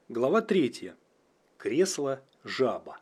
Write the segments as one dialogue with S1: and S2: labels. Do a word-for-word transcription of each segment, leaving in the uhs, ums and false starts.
S1: Глава третья. Кресло-жаба.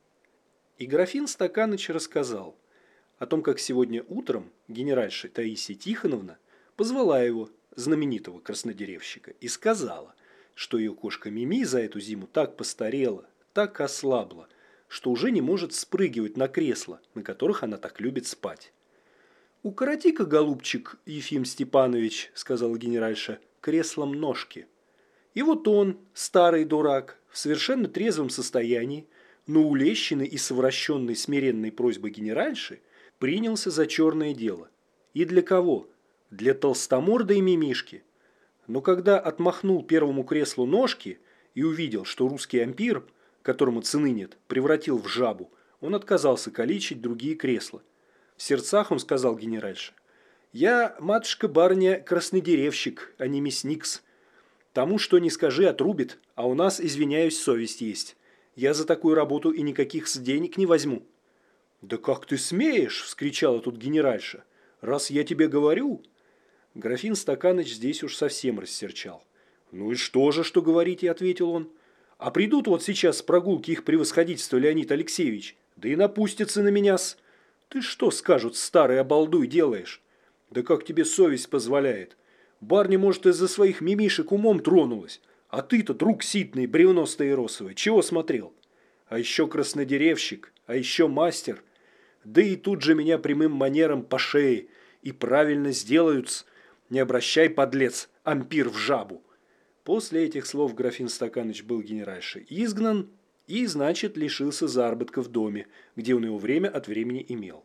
S1: И графин Стаканыч рассказал о том, как сегодня утром генеральша Таисия Тихоновна позвала его, знаменитого краснодеревщика, и сказала, что ее кошка Мими за эту зиму так постарела, так ослабла, что уже не может спрыгивать на кресла, на которых она так любит спать. «Укороти-ка, голубчик Ефим Степанович, — сказала генеральша, — креслом ножки». И вот он, старый дурак, в совершенно трезвом состоянии, но улещенный и совращенный смиренной просьбой генеральши, принялся за черное дело. И для кого? Для толстомордой мимишки. Но когда отмахнул первому креслу ножки и увидел, что русский ампир, которому цены нет, превратил в жабу, он отказался калечить другие кресла. В сердцах он сказал генеральше: «Я, матушка-барыня, краснодеревщик, а не мясникс. Тому, что не скажи, отрубит, а у нас, извиняюсь, совесть есть. Я за такую работу и никаких денег не возьму». «Да как ты смеешь!» – вскричала тут генеральша. «Раз я тебе говорю...» Графин Стаканыч здесь уж совсем рассерчал. «Ну и что же, что говорите?» – ответил он. «А придут вот сейчас с прогулки их превосходительство Леонид Алексеевич, да и напустятся на меня-с. Ты что, скажут, старый обалдуй делаешь? Да как тебе совесть позволяет? Барни, может, из-за своих мимишек умом тронулась. А ты-то, друг ситный, бревно стаиросовое, чего смотрел? А еще краснодеревщик, а еще мастер. Да и тут же меня прямым манером по шее. И правильно сделают. Не обращай, подлец, ампир в жабу». После этих слов графин Стаканыч был генеральшей изгнан и, значит, лишился заработка в доме, где он его время от времени имел.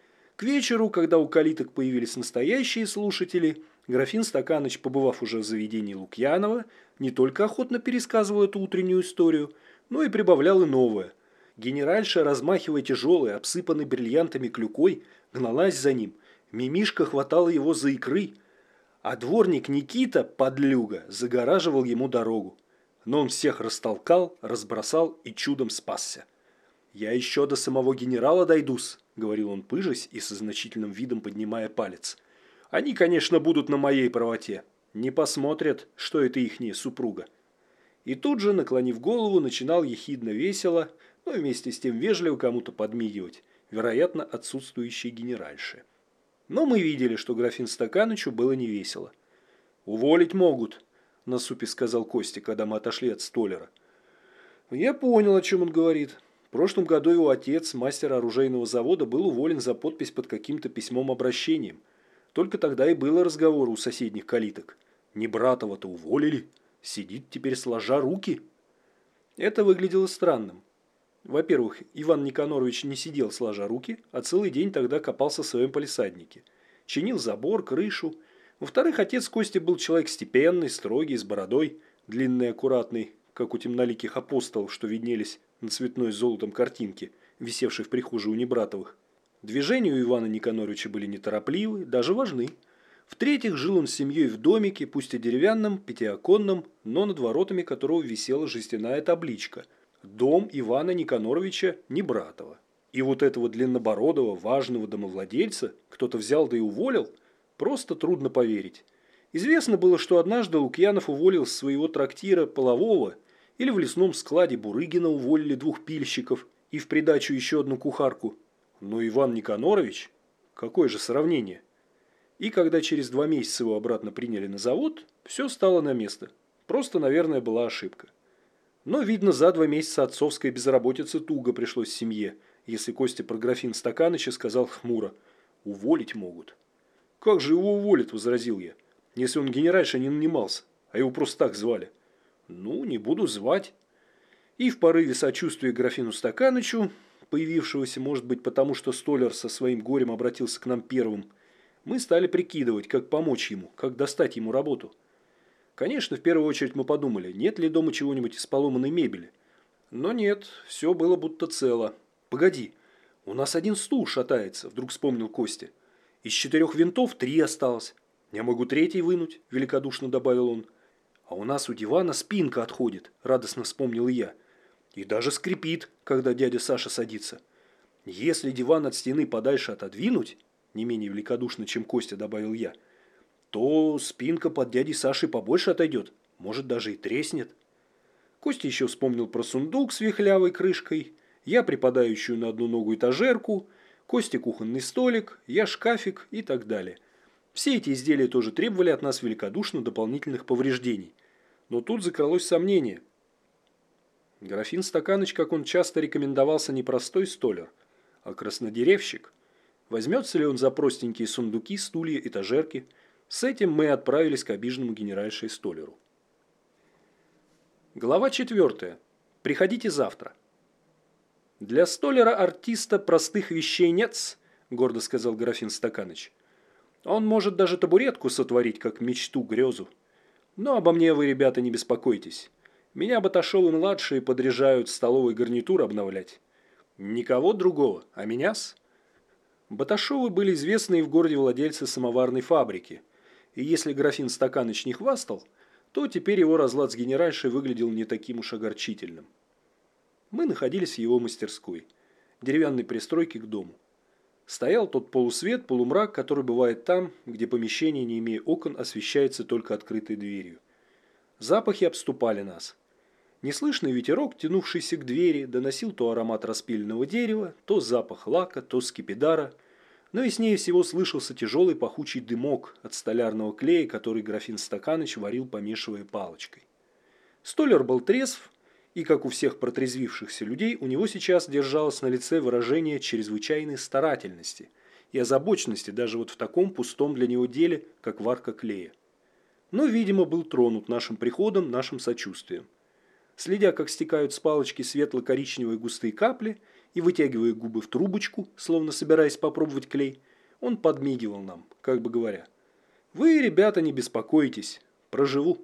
S1: К вечеру, когда у калиток появились настоящие слушатели, графин Стаканыч, побывав уже в заведении Лукьянова, не только охотно пересказывал эту утреннюю историю, но и прибавлял и новое. Генеральша, размахивая тяжелой, обсыпанной бриллиантами клюкой, гналась за ним. Мимишка хватала его за икры, а дворник Никита, подлюга, загораживал ему дорогу. Но он всех растолкал, разбросал и чудом спасся. «Я еще до самого генерала дойдусь», — говорил он, пыжась и со значительным видом поднимая палец. «Они, конечно, будут на моей правоте. Не посмотрят, что это ихняя супруга». И тут же, наклонив голову, начинал ехидно весело, но вместе с тем вежливо кому-то подмигивать, вероятно, отсутствующей генеральше. Но мы видели, что графин Стаканычу было невесело. «Уволить могут», — насупе сказал Костя, когда мы отошли от столяра. Я понял, о чем он говорит. В прошлом году его отец, мастер оружейного завода, был уволен за подпись под каким-то письмом-обращением. Только тогда и было разговор у соседних калиток. Не Братова-то уволили. Сидит теперь сложа руки. Это выглядело странным. Во-первых, Иван Никонорович не сидел сложа руки, а целый день тогда копался в своем палисаднике. Чинил забор, крышу. Во-вторых, отец Кости был человек степенный, строгий, с бородой, длинной, аккуратной, как у темноликих апостолов, что виднелись на цветной с золотом картинке, висевшей в прихожей у Небратовых. Движения у Ивана Никоноровича были неторопливы, даже важны. В-третьих, жил он с семьей в домике, пусть и деревянном, пятиоконном, но над воротами которого висела жестяная табличка «Дом Ивана Никоноровича Небратова». И вот этого длиннобородого, важного домовладельца кто-то взял да и уволил, просто трудно поверить. Известно было, что однажды Лукьянов уволил с своего трактира полового, или в лесном складе Бурыгина уволили двух пильщиков и в придачу еще одну кухарку. Но Иван Никонорович? Какое же сравнение? И когда через два месяца его обратно приняли на завод, все стало на место. Просто, наверное, была ошибка. Но, видно, за два месяца отцовской безработицы туго пришлось семье, если Костя про графин Стаканыча сказал хмуро: «Уволить могут». «Как же его уволят?» – возразил я. «Если он генеральша не нанимался, а его просто так звали». «Ну, не буду звать». И в порыве сочувствия графину Стаканычу, появившегося, может быть, потому что столяр со своим горем обратился к нам первым, мы стали прикидывать, как помочь ему, как достать ему работу. Конечно, в первую очередь мы подумали, нет ли дома чего-нибудь из поломанной мебели. Но нет, все было будто цело. «Погоди, у нас один стул шатается», – вдруг вспомнил Костя. «Из четырех винтов три осталось. Я могу третий вынуть», – великодушно добавил он. «А у нас у дивана спинка отходит», – радостно вспомнил я. «И даже скрипит, когда дядя Саша садится. Если диван от стены подальше отодвинуть», – не менее великодушно, чем Костя, добавил я, – то спинка под дядей Сашей побольше отойдет, может, даже и треснет». Костя еще вспомнил про сундук с вихлявой крышкой, я припадающую на одну ногу этажерку, Костя кухонный столик, я шкафик и так далее. Все эти изделия тоже требовали от нас великодушно дополнительных повреждений. Но тут закралось сомнение. Графин Стаканыч, как он часто рекомендовался, не простой столяр, а краснодеревщик. Возьмется ли он за простенькие сундуки, стулья, этажерки? С этим мы отправились к обиженному генеральше и столяру. Глава четвертая. Приходите завтра. Для столяра-артиста простых вещей нет, гордо сказал Графин Стаканыч. Он может даже табуретку сотворить, как мечту-грезу. Но обо мне вы, ребята, не беспокойтесь. Меня Баташовы-младшие подряжают столовый гарнитур обновлять. Никого другого, а меня-с. Баташовы были известные в городе владельцы самоварной фабрики. И если Графин Стаканыч не хвастал, то теперь его разлад с генеральшей выглядел не таким уж огорчительным. Мы находились в его мастерской, деревянной пристройке к дому. Стоял тот полусвет, полумрак, который бывает там, где помещение, не имея окон, освещается только открытой дверью. Запахи обступали нас. Неслышный ветерок, тянувшийся к двери, доносил то аромат распиленного дерева, то запах лака, то скипидара. Но яснее всего слышался тяжелый пахучий дымок от столярного клея, который Графин Стаканыч варил, помешивая палочкой. Столяр был трезв, и, как у всех протрезвившихся людей, у него сейчас держалось на лице выражение чрезвычайной старательности и озабоченности даже вот в таком пустом для него деле, как варка клея. Но, видимо, был тронут нашим приходом, нашим сочувствием. Следя, как стекают с палочки светло-коричневые густые капли, и вытягивая губы в трубочку, словно собираясь попробовать клей, он подмигивал нам, как бы говоря: «Вы, ребята, не беспокойтесь, проживу».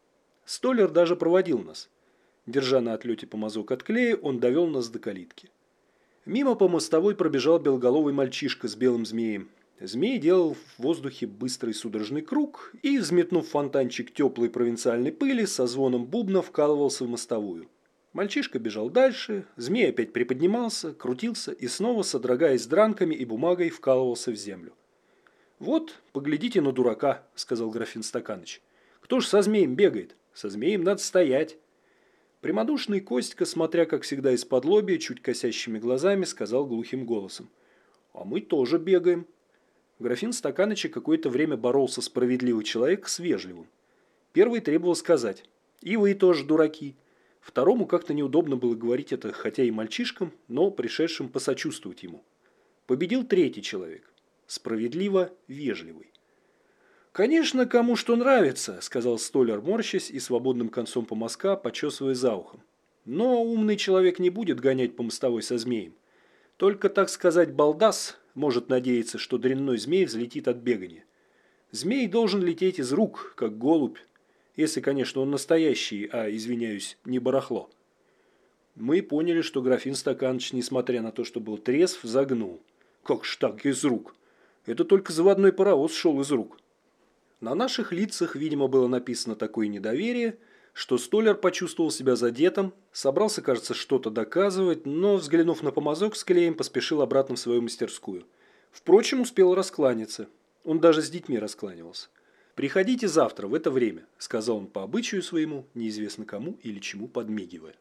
S1: Столяр даже проводил нас. Держа на отлете помазок от клея, он довел нас до калитки. Мимо по мостовой пробежал белоголовый мальчишка с белым змеем. Змей делал в воздухе быстрый судорожный круг и, взметнув фонтанчик теплой провинциальной пыли, со звоном бубна вкалывался в мостовую. Мальчишка бежал дальше, змей опять приподнимался, крутился и снова, содрогаясь дранками и бумагой, вкалывался в землю. «Вот, поглядите на дурака», — сказал Графин Стаканыч. «Кто ж со змеем бегает? Со змеем надо стоять». Прямодушный Костька, смотря, как всегда, из-под лобья, чуть косящими глазами, сказал глухим голосом: «А мы тоже бегаем». Графин Стаканыча какое-то время боролся справедливый человек с вежливым. Первый требовал сказать: «И вы тоже дураки». Второму как-то неудобно было говорить это, хотя и мальчишкам, но пришедшим посочувствовать ему. Победил третий человек, справедливо вежливый. «Конечно, кому что нравится», – сказал столяр, морщась и свободным концом помазка почесывая за ухом. «Но умный человек не будет гонять по мостовой со змеем. Только, так сказать, балдас может надеяться, что дрянной змей взлетит от бегания. Змей должен лететь из рук, как голубь, если, конечно, он настоящий, а, извиняюсь, не барахло». Мы поняли, что Графин Стаканыч, несмотря на то, что был трезв, загнул. «Как ж так из рук? Это только заводной паровоз шел из рук». На наших лицах, видимо, было написано такое недоверие, что столяр почувствовал себя задетым, собрался, кажется, что-то доказывать, но, взглянув на помазок с клеем, поспешил обратно в свою мастерскую. Впрочем, успел раскланяться. Он даже с детьми раскланивался. «Приходите завтра в это время», – сказал он по обычаю своему, неизвестно кому или чему подмигивая.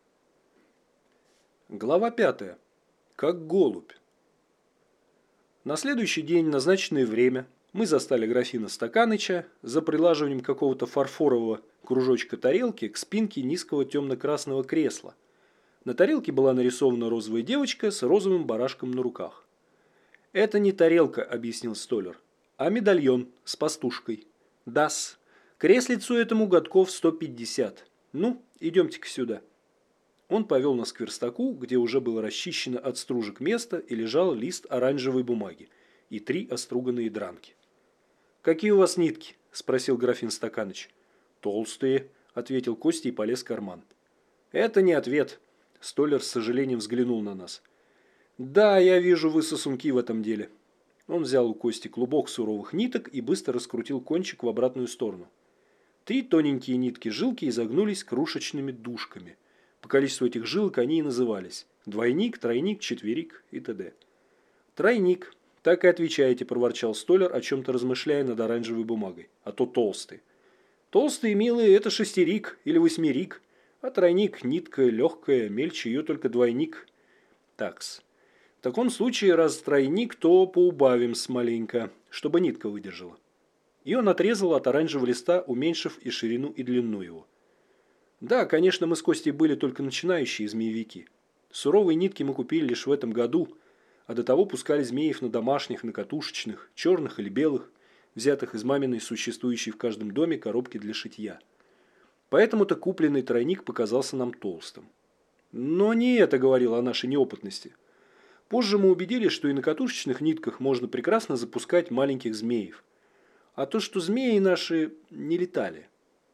S1: Глава пятая. Как голубь. На следующий день, назначенное время, мы застали Графина Стаканыча за прилаживанием какого-то фарфорового кружочка тарелки к спинке низкого темно-красного кресла. На тарелке была нарисована розовая девочка с розовым барашком на руках. «Это не тарелка», – объяснил столяр, – «а медальон с пастушкой. Да-с, креслицу этому годков сто пятьдесят. Ну, идемте-ка сюда». Он повел нас к верстаку, где уже было расчищено от стружек место и лежал лист оранжевой бумаги и три оструганные дранки. «Какие у вас нитки?» – спросил Графин Стаканыч. «Толстые», – ответил Костя и полез в карман. «Это не ответ», – столяр с сожалением взглянул на нас. «Да, я вижу, вы сосунки в этом деле». Он взял у Кости клубок суровых ниток и быстро раскрутил кончик в обратную сторону. Три тоненькие нитки жилки изогнулись крошечными дужками. По количеству этих жилок они и назывались: двойник, тройник, четверик и т.д. «Тройник. Так и отвечаете», – проворчал столяр, о чем-то размышляя над оранжевой бумагой. «А то толстый». «Толстые, милые, это шестерик или восьмерик. А тройник – нитка легкая, мельче ее только двойник. Такс. В таком случае, раз тройник, то поубавим с маленько, чтобы нитка выдержала. И он отрезал от оранжевого листа, уменьшив и ширину, и длину его. Да, конечно, мы с Костей были только начинающие змеевики. Суровые нитки мы купили лишь в этом году, а до того пускали змеев на домашних, на катушечных, черных или белых, взятых из маминой существующей в каждом доме коробки для шитья. Поэтому-то купленный тройник показался нам толстым. Но не это говорило о нашей неопытности. Позже мы убедились, что и на катушечных нитках можно прекрасно запускать маленьких змеев. А то, что змеи наши не летали.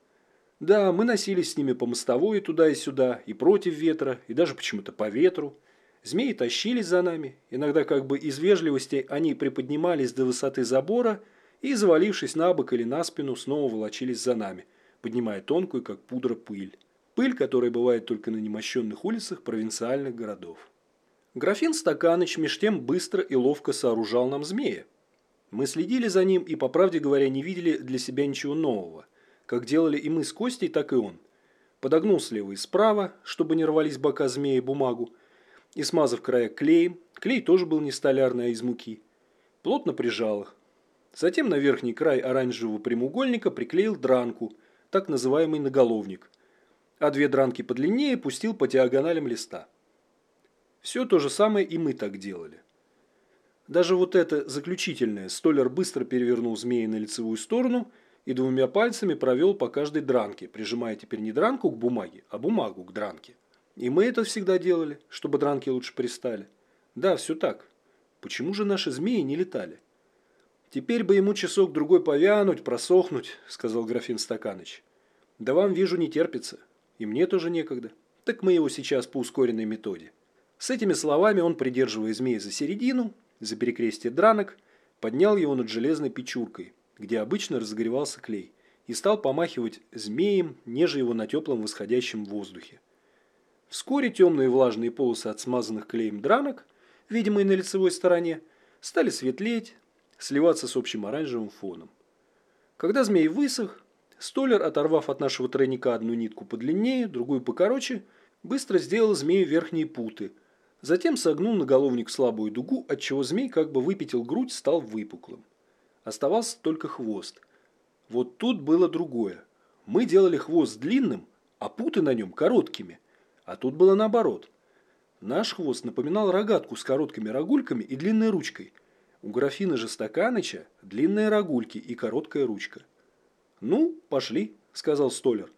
S1: Да, мы носились с ними по мостовой туда и сюда, и против ветра, и даже почему-то по ветру. Змеи тащились за нами. Иногда как бы из вежливости они приподнимались до высоты забора и, завалившись на бок или на спину, снова волочились за нами, поднимая тонкую, как пудра, пыль. Пыль, которая бывает только на немощенных улицах провинциальных городов. Графин Стаканыч меж тем быстро и ловко сооружал нам змея. Мы следили за ним и, по правде говоря, не видели для себя ничего нового. Как делали и мы с Костей, так и он. Подогнул слева и справа, чтобы не рвались бока змеи бумагу, и, смазав края клеем, клей тоже был не столярный, а из муки, плотно прижал их. Затем на верхний край оранжевого прямоугольника приклеил дранку, так называемый наголовник, а две дранки подлиннее пустил по диагоналям листа. Все то же самое и мы так делали. Даже вот это заключительное столяр быстро перевернул змея на лицевую сторону и двумя пальцами провел по каждой дранке, прижимая теперь не дранку к бумаге, а бумагу к дранке. И мы это всегда делали, чтобы дранки лучше пристали. Да, все так. Почему же наши змеи не летали? Теперь бы ему часок-другой повянуть, просохнуть, сказал графин Стаканыч. Да вам, вижу, не терпится. И мне тоже некогда. Так мы его сейчас по ускоренной методе. С этими словами он, придерживая змея за середину, за перекрестие дранок, поднял его над железной печуркой, где обычно разогревался клей, и стал помахивать змеем, нежа его на теплом восходящем воздухе. Вскоре темные влажные полосы от смазанных клеем дранок, видимые на лицевой стороне, стали светлеть, сливаться с общим оранжевым фоном. Когда змей высох, столяр, оторвав от нашего тройника одну нитку подлиннее, другую покороче, быстро сделал змею верхние путы, затем согнул наголовник в слабую дугу, отчего змей как бы выпятил грудь, стал выпуклым. Оставался только хвост. Вот тут было другое. Мы делали хвост длинным, а путы на нем короткими. А тут было наоборот. Наш хвост напоминал рогатку с короткими рогульками и длинной ручкой. У графина же Стаканыча длинные рогульки и короткая ручка. «Ну, пошли», — сказал столяр.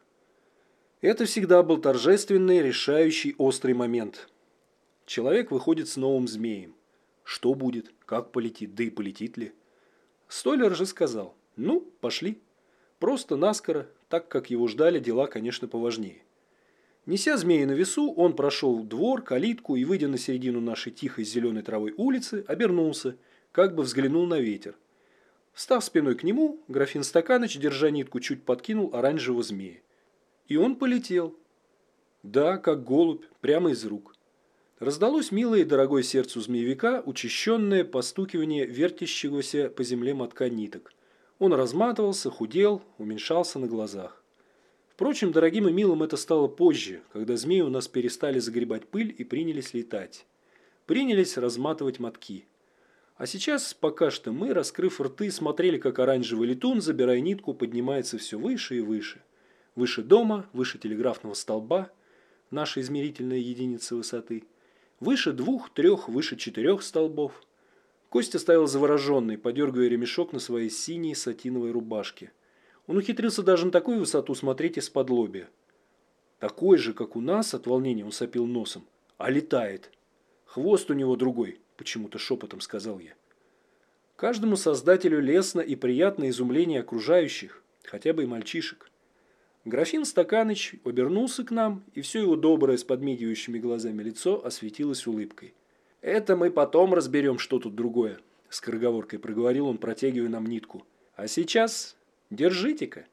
S1: Это всегда был торжественный, решающий, острый момент. Человек выходит с новым змеем. Что будет, как полетит, да и полетит ли? Столяр же сказал: «Ну, пошли». Просто наскоро, так как его ждали дела, конечно, поважнее. Неся змея на весу, он прошел двор, калитку и, выйдя на середину нашей тихой зеленой травой улицы, обернулся, как бы взглянул на ветер. Встав спиной к нему, графин Стаканыч, держа нитку, чуть подкинул оранжевого змея. И он полетел. Да, как голубь, прямо из рук. Раздалось милое и дорогое сердцу змеевика учащенное постукивание вертящегося по земле мотка ниток. Он разматывался, худел, уменьшался на глазах. Впрочем, дорогим и милым это стало позже, когда змеи у нас перестали загребать пыль и принялись летать. Принялись разматывать мотки. А сейчас, пока что, мы, раскрыв рты, смотрели, как оранжевый летун, забирая нитку, поднимается все выше и выше. Выше дома, выше телеграфного столба, нашей измерительной единицы высоты. Выше двух, трех, выше четырех столбов. Костя стоял завороженный, подергивая ремешок на своей синей сатиновой рубашке. Он ухитрился даже на такую высоту смотреть из-под лобья. Такой же, как у нас, от волнения он сопил носом, а летает. Хвост у него другой, почему-то шепотом сказал я. Каждому создателю лестно и приятно изумление окружающих, хотя бы и мальчишек. Графин Стаканыч обернулся к нам, и все его доброе с подмигивающими глазами лицо осветилось улыбкой. «Это мы потом разберем, что тут другое», — скороговоркой проговорил он, протягивая нам нитку. «А сейчас держите-ка».